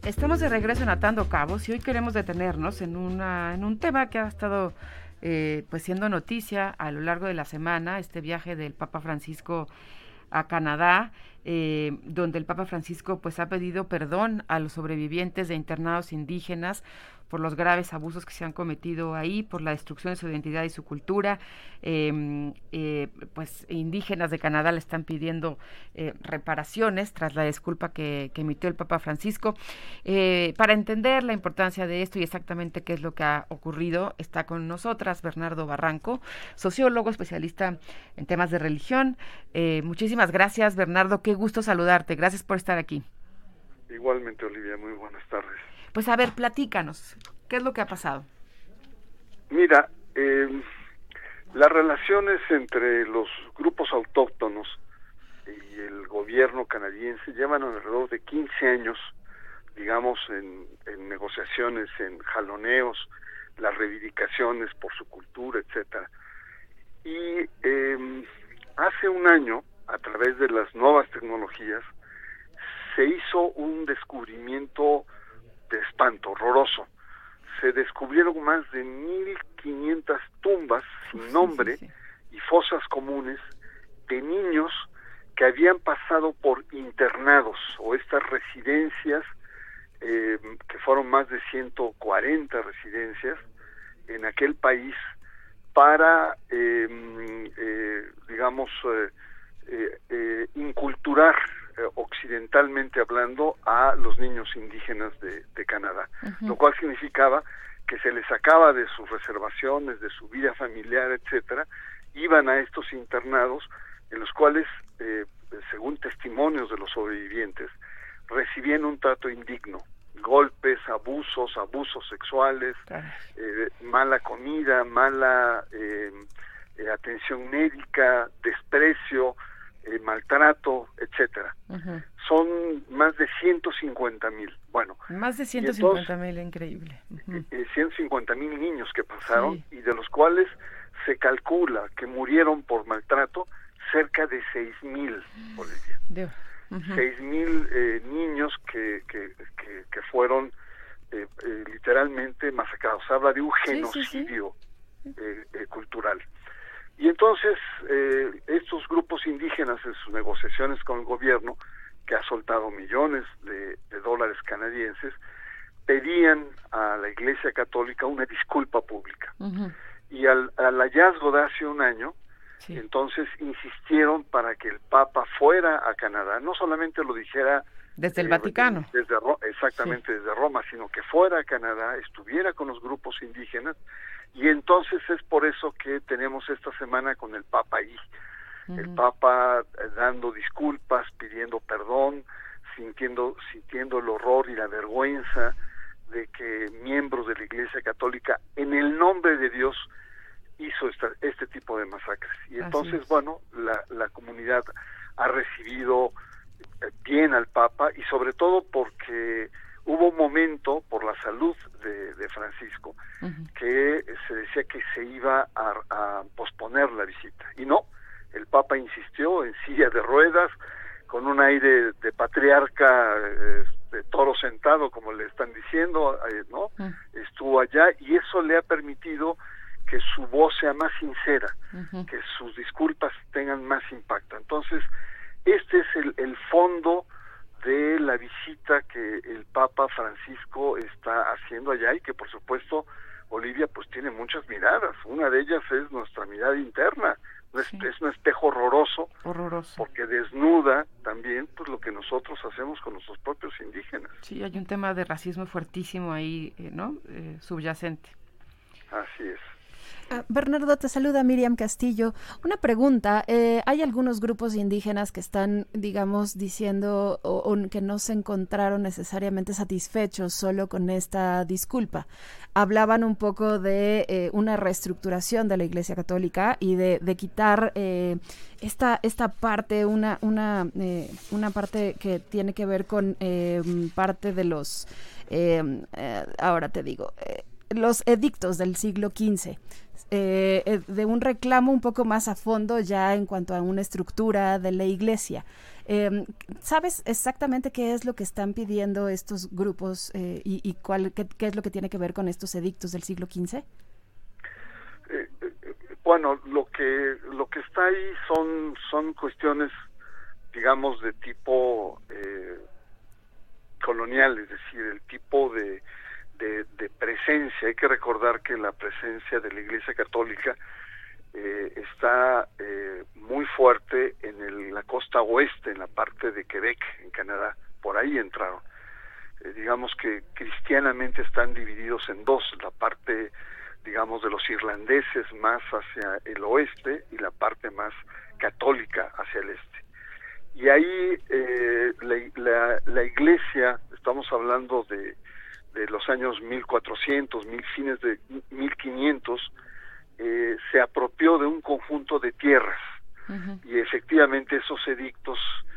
Estamos de regreso en Atando Cabos y hoy queremos detenernos en un tema que ha estado pues siendo noticia a lo largo de la semana, este viaje del Papa Francisco a Canadá, donde el Papa Francisco pues ha pedido perdón a los sobrevivientes de internados indígenas por los graves abusos que se han cometido ahí, por la destrucción de su identidad y su cultura. Pues indígenas de Canadá le están pidiendo reparaciones tras la disculpa que emitió el Papa Francisco. Para entender la importancia de esto y exactamente qué es lo que ha ocurrido, está con nosotras Bernardo Barranco, sociólogo, especialista en temas de religión. Muchísimas gracias, Bernardo, qué gusto saludarte, gracias por estar aquí. Igualmente, Olivia, muy buenas tardes. Pues a ver, platícanos, ¿qué es lo que ha pasado? Mira, las relaciones entre los grupos autóctonos y el gobierno canadiense llevan alrededor de 15 años, digamos, en negociaciones, en jaloneos, las reivindicaciones por su cultura, etcétera. Y hace un año, a través de las nuevas tecnologías, se hizo un descubrimiento de espanto, horroroso. Se descubrieron más de 1,500 tumbas sin nombre y fosas comunes de niños que habían pasado por internados o estas residencias, que fueron más de 140 residencias en aquel país para, inculturar occidentalmente hablando a los niños indígenas de Canadá, lo cual significaba que se les sacaba de sus reservaciones, de su vida familiar, etcétera, iban a estos internados en los cuales, según testimonios de los sobrevivientes, recibían un trato indigno, golpes, abusos sexuales, mala comida, mala atención médica, desprecio, maltrato, etcétera. Son más de 150,000. Bueno, más de 150,000, increíble. 150,000 niños que pasaron, y de los cuales se calcula que murieron por maltrato cerca de 6,000, Olivia. 6,000 niños que fueron literalmente masacrados. Habla de un genocidio cultural. Y entonces estos grupos indígenas, en sus negociaciones con el gobierno, que ha soltado millones de dólares canadienses, pedían a la Iglesia Católica una disculpa pública. Y al hallazgo de hace un año, entonces insistieron para que el Papa fuera a Canadá, no solamente lo dijera desde el Vaticano, desde Roma, sino que fuera a Canadá, estuviera con los grupos indígenas. Y entonces es por eso que tenemos esta semana con el Papa ahí. El Papa dando disculpas, pidiendo perdón, sintiendo el horror y la vergüenza de que miembros de la Iglesia Católica, en el nombre de Dios, hizo este tipo de masacres. Y entonces, bueno, la comunidad ha recibido bien al Papa, y sobre todo porque hubo un momento, por la salud de Francisco, que se decía que se iba a posponer la visita. Y no, el Papa insistió en silla de ruedas, con un aire de patriarca, de toro sentado, como le están diciendo, ¿no? Estuvo allá, y eso le ha permitido que su voz sea más sincera, que sus disculpas tengan más impacto. Entonces, este es el fondo de la visita que el Papa Francisco está haciendo allá, y que por supuesto, Olivia, pues tiene muchas miradas. Una de ellas es nuestra mirada interna. Es un espejo horroroso, porque desnuda también pues lo que nosotros hacemos con nuestros propios indígenas. Sí, hay un tema de racismo fuertísimo ahí, ¿no? Subyacente. Así es. Bernardo, te saluda Miriam Castillo. Una pregunta, hay algunos grupos indígenas que están, digamos, diciendo o que no se encontraron necesariamente satisfechos solo con esta disculpa. Hablaban un poco de una reestructuración de la Iglesia Católica y de quitar esta parte, una parte que tiene que ver con parte de los, ahora te digo, los edictos del siglo XV, de un reclamo un poco más a fondo ya en cuanto a una estructura de la Iglesia. ¿Sabes exactamente qué es lo que están pidiendo estos grupos y qué es lo que tiene que ver con estos edictos del siglo XV? Bueno, lo que está ahí son cuestiones, digamos, de tipo colonial, es decir, el tipo de presencia. Hay que recordar que la presencia de la Iglesia Católica está muy fuerte en la costa oeste, en la parte de Quebec, en Canadá. Por ahí entraron. Digamos que cristianamente están divididos en dos, la parte, digamos, de los irlandeses más hacia el oeste y la parte más católica hacia el este. Y ahí la Iglesia, estamos hablando de los años 1400, fines de 1500, se apropió de un conjunto de tierras. Uh-huh. Y efectivamente esos edictos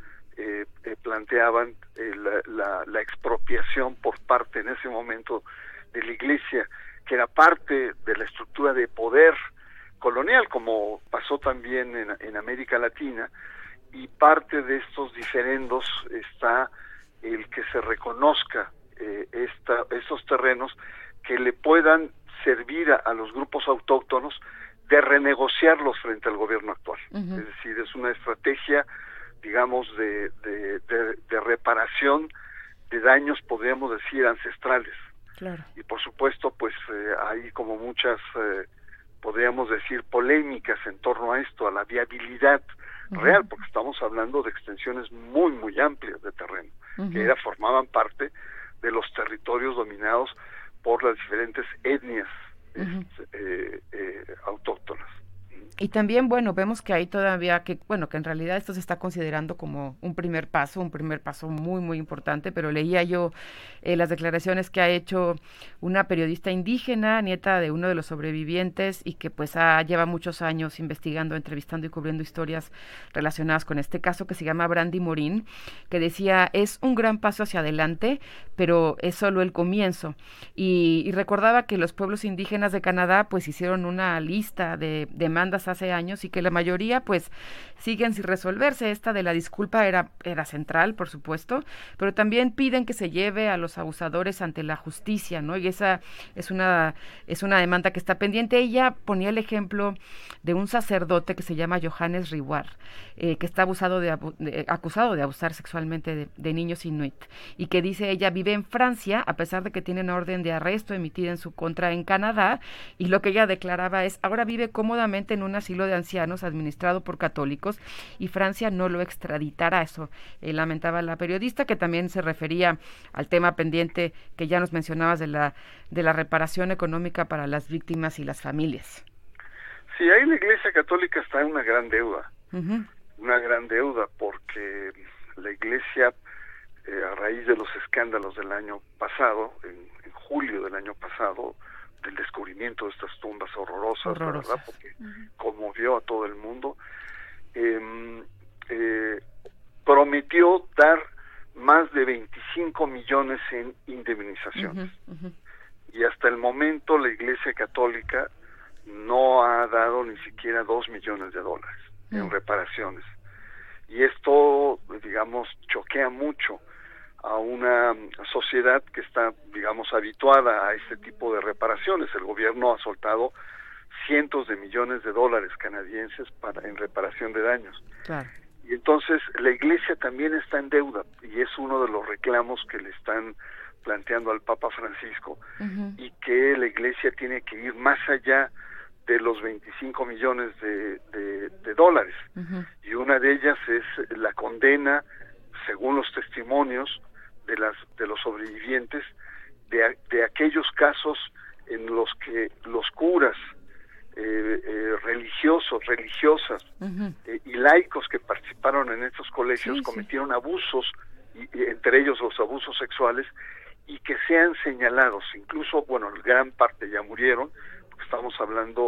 planteaban la expropiación por parte en ese momento de la Iglesia, que era parte de la estructura de poder colonial, como pasó también en América Latina, y parte de estos diferendos está el que se reconozca estos terrenos que le puedan servir a los grupos autóctonos de renegociarlos frente al gobierno actual. Uh-huh. Es decir, es una estrategia, digamos, de reparación de daños, podríamos decir, ancestrales. Claro. Y por supuesto, pues hay como muchas, podríamos decir, polémicas en torno a esto, a la viabilidad uh-huh. real, porque estamos hablando de extensiones muy, muy amplias de terreno, uh-huh. que formaban parte de los territorios dominados por las diferentes etnias uh-huh. Autóctonas. Y también, bueno, vemos que hay todavía que en realidad esto se está considerando como un primer paso muy, muy importante, pero leía yo las declaraciones que ha hecho una periodista indígena, nieta de uno de los sobrevivientes, y que pues lleva muchos años investigando, entrevistando y cubriendo historias relacionadas con este caso, que se llama Brandy Morín, que decía, es un gran paso hacia adelante, pero es solo el comienzo. Y recordaba que los pueblos indígenas de Canadá pues hicieron una lista de demandas hace años y que la mayoría pues siguen sin resolverse. Esta de la disculpa era central, por supuesto, pero también piden que se lleve a los abusadores ante la justicia, ¿no? Y esa es una demanda que está pendiente. Ella ponía el ejemplo de un sacerdote que se llama Johannes Riwar, que está acusado de abusar sexualmente de niños inuit, y que dice ella vive en Francia a pesar de que tiene una orden de arresto emitida en su contra en Canadá, y lo que ella declaraba es, ahora vive cómodamente en un asilo de ancianos administrado por católicos y Francia no lo extraditará. Eso lamentaba la periodista, que también se refería al tema pendiente que ya nos mencionabas de la reparación económica para las víctimas y las familias. Sí, ahí la Iglesia Católica está en una gran deuda, uh-huh. una gran deuda, porque la Iglesia, a raíz de los escándalos del año pasado, en julio del año pasado, del descubrimiento de estas tumbas horrorosas. ¿Verdad? Porque uh-huh. conmovió a todo el mundo, prometió dar más de 25 millones en indemnizaciones. Uh-huh. Uh-huh. Y hasta el momento la Iglesia Católica no ha dado ni siquiera $2 millones en reparaciones. Y esto, digamos, choquea mucho a una sociedad que está, digamos, habituada a este tipo de reparaciones. El gobierno ha soltado cientos de millones de dólares canadienses en reparación de daños. Claro. Y entonces la Iglesia también está en deuda, y es uno de los reclamos que le están planteando al Papa Francisco, uh-huh. y que la Iglesia tiene que ir más allá de los 25 millones de dólares. Uh-huh. Y una de ellas es la condena, según los testimonios de los sobrevivientes, de aquellos casos en los que los curas religiosos, religiosas uh-huh. Y laicos que participaron en estos colegios cometieron abusos, y entre ellos los abusos sexuales, y que sean señalados. Incluso, gran parte ya murieron, porque estamos hablando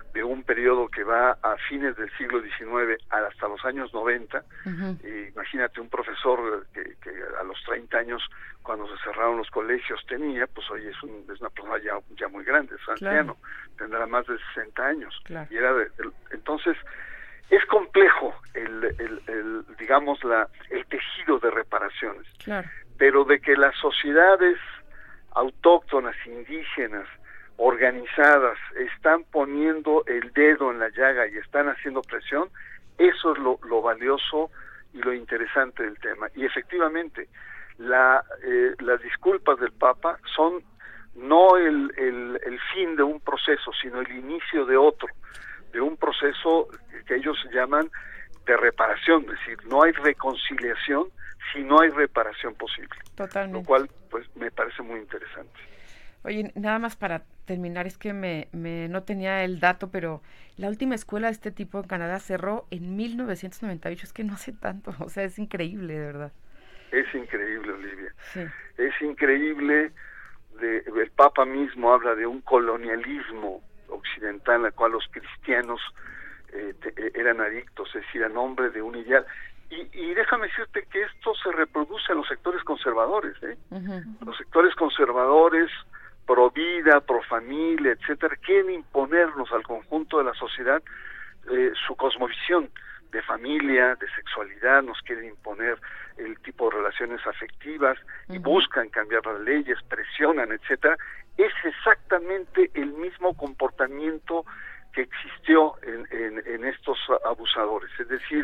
de un periodo que va a fines del siglo XIX hasta los años 90. Imagínate un profesor que a los 30 años, cuando se cerraron los colegios, tenía, pues hoy es una persona ya muy grande, es anciano, tendrá más de 60 años. Y era entonces, es complejo digamos, el tejido de reparaciones. Pero de que las sociedades autóctonas, indígenas, organizadas, están poniendo el dedo en la llaga y están haciendo presión, eso es lo valioso y lo interesante del tema. Y efectivamente, las disculpas del Papa son no el fin de un proceso, sino el inicio de otro, de un proceso que ellos llaman de reparación, es decir, no hay reconciliación si no hay reparación posible. Totalmente. Lo cual, pues, me parece muy interesante. Oye, nada más para terminar, es que no tenía el dato, pero la última escuela de este tipo en Canadá cerró en 1998, es que no hace tanto, o sea, es increíble, de verdad. Es increíble, Olivia. Sí. Es increíble, el Papa mismo habla de un colonialismo occidental en el cual los cristianos eran adictos, es decir, a nombre de un ideal. Y déjame decirte que esto se reproduce en los sectores conservadores, Los sectores conservadores, pro vida, pro familia, etcétera, quieren imponernos al conjunto de la sociedad su cosmovisión de familia, de sexualidad, nos quieren imponer el tipo de relaciones afectivas y buscan cambiar las leyes, presionan, etcétera. Es exactamente el mismo comportamiento que existió en estos abusadores, es decir,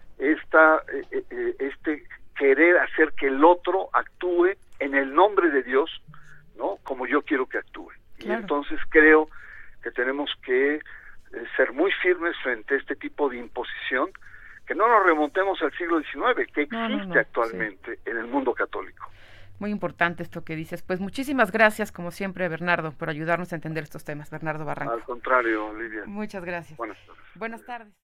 este querer hacer que el otro actúe en el nombre de Dios, ¿no? Como yo quiero que actúe. Y entonces creo que tenemos que ser muy firmes frente a este tipo de imposición, que no nos remontemos al siglo XIX, que existe actualmente en el mundo católico. Muy importante esto que dices. Pues muchísimas gracias, como siempre, Bernardo, por ayudarnos a entender estos temas. Bernardo Barranco. Al contrario, Lidia. Muchas gracias. Buenas tardes. Buenas tardes.